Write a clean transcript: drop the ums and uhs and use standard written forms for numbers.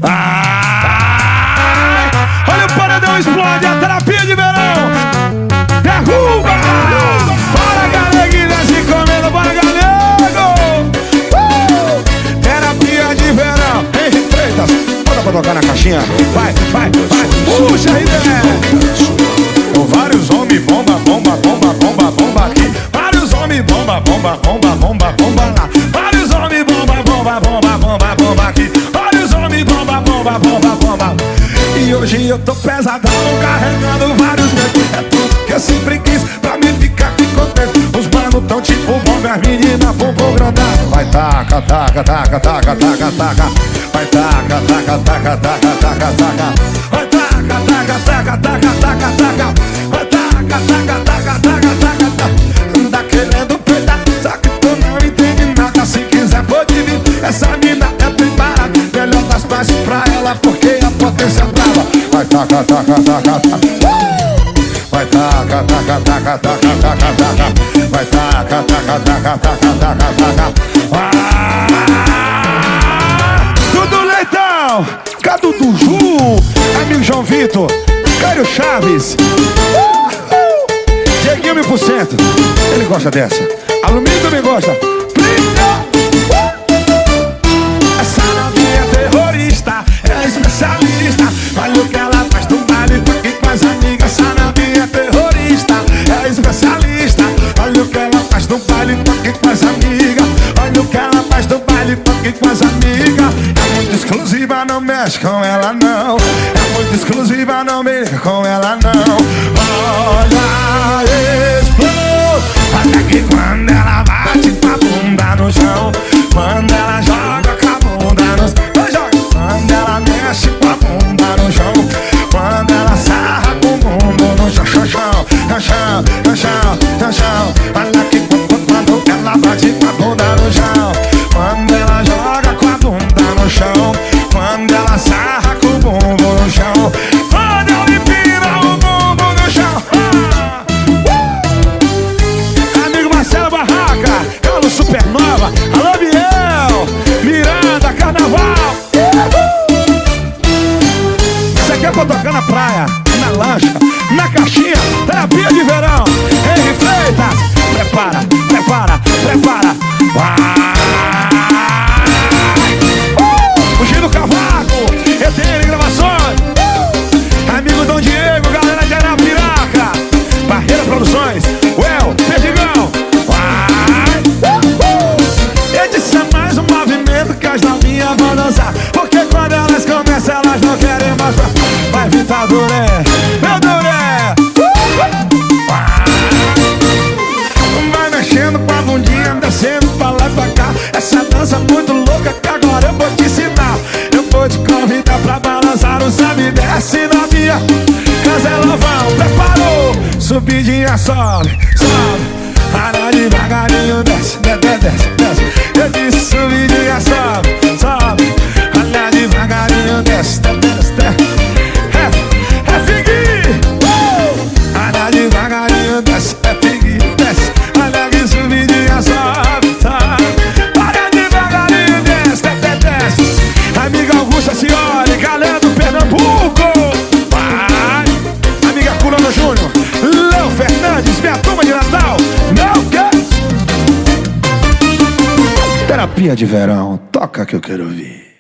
Olha o paredão explode, a terapia de verão. Derruba! Bora, Galeguinha, se comendo, bora, Galego! Terapia de verão. Henrique Freitas, bota pra tocar na caixinha. Vai, vai, vai, puxa a ideia. Vários homens bomba, bomba, bomba, bomba, bomba aqui. Vários homens bomba, bomba, bomba, bomba, bomba lá. Vários homens bomba, bomba, bomba, bomba, bomba aqui. Vários homens bomba, bomba, bomba, bomba. E hoje eu tô pesadão, carregando vários medos. É tudo que eu sempre quis pra me ficar aqui contente. Os manos tão tipo bomba, as meninas bumbum grandão. Vai taca, taca, taca, taca, taca, taca. Vai taca, taca, taca, taca, taca, taca. Vai taca, taca, taca, taca, taca, taca. Vai taca, taca, taca, taca, taca, taca. Anda querendo peidar, só que tu não entende nada. Se quiser pode vir, essa mina é bem barata. Melhor das baixas pra ela, porque a potência trava. Vai taca, taca, taca, taca. Vai taca, taca, taca, taca, taca, taca. Vai taca, taca, taca, taca, taca, taca. Dudu Leitão, Cadu do Ju, amigo João Vitor, Cário Chaves, Dieguinho 1000%. Ele gosta dessa. Alumínio também gosta. Essa novinha é terrorista, é especialista. Olha o que ela faz do baile aqui com as amigas. Essa novinha é terrorista, é especialista. Olha o que ela faz do baile aqui com as amigas. Olha o que ela faz do baile aqui com as amigas. É muito exclusiva, não mexe com ela não. É muito exclusiva, não mexe com ela não. Olha, explode. Olha que quando ela bate com a bunda no chão, quando ela joga com a bunda no chão, quando ela mexe com a bunda no chão, quando ela sarra com o mundo no chão, chão, chão, chão, chão, chão, chão. Olha que quando ela bate com a bunda no chão, quando ela joga com a bunda no chão, quando ela sarra com o bumbum no chão, quando ela empina o bumbum no chão. Amigo Marcelo Barraca, Carlos Supernova, alô Biel, Miranda, Carnaval. Isso aqui é pra tocar na praia, na lancha, na caixinha, terapia de verão. Henrique Freitas, prepara, prepara, prepara. Fugindo Cavaco, ETN Gravações, amigo Dom Diego, galera de Arapiraca, Barreira Produções, Well, Perdigão. Esse é mais um movimento que as novinhas vão dançar, porque quando elas começam elas não querem mais. Vai Vitor Duré, meu Duré. Vai mexendo com a bundinha, descendo pra lá e pra cá. Essa dança muito louca que agora eu vou te ensinar. Eu vou te convidar pra balançar o sabe desce novinha. Caselovão, preparou. Subidinha, sobe, sobe. Para devagarinho, desce, desce, desce, desce. Eu disse subidinha, sobe, sobe. Olha devagarinho, desce, desce, desce. É figui. Olha devagarinho, desce, é figui, desce. Olha que subidinha, sobe, sobe. Olha devagarinho, desce, desce, desce. Amiga Augusta Cioli, galera do Pernambuco. Vai. Amiga Curano Júnior, Léo Fernandes, minha turma de Natal. Não quer. Terapia de verão, toca que eu quero ouvir.